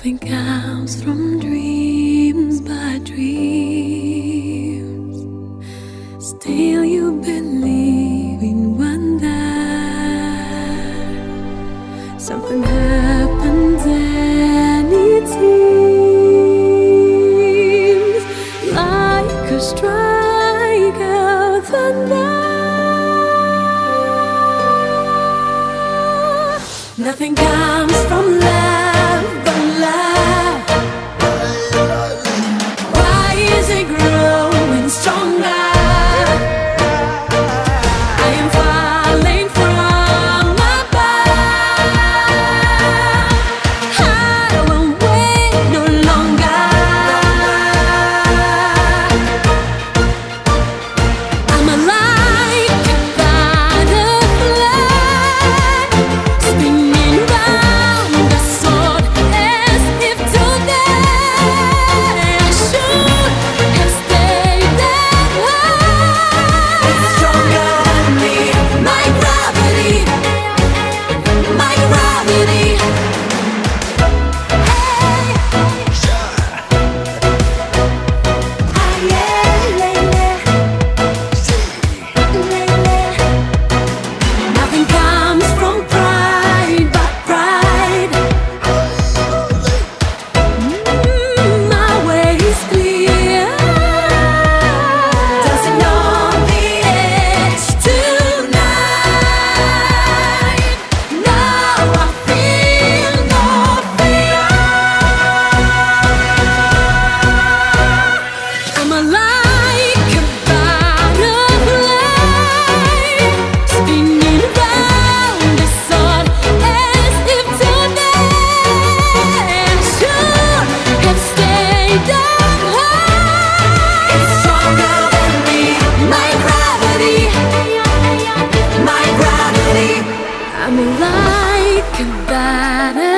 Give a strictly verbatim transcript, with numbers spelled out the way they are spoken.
Nothing comes from dreams but dreams. Still you believe in wonder. Something happens and it seems like a strike of thunder. Nothing comes from love but love. Why is it growing stronger? I am falling from above. I won't wait no longer. I'm like a butterfly, spinning round the sword as if today I should have stayed that high. It's stronger than me, my gravity, my gravity. Hey, ah, yeah, lady, lady. Nothing comes from pride but pride. Mm, my way is clear. Dancing on the edge tonight. Now I feel no fear. I'm like a butterfly, spinning round the sun as if today I should have stayed up high. It's stronger than me, my gravity, my gravity. I'm like a butterfly.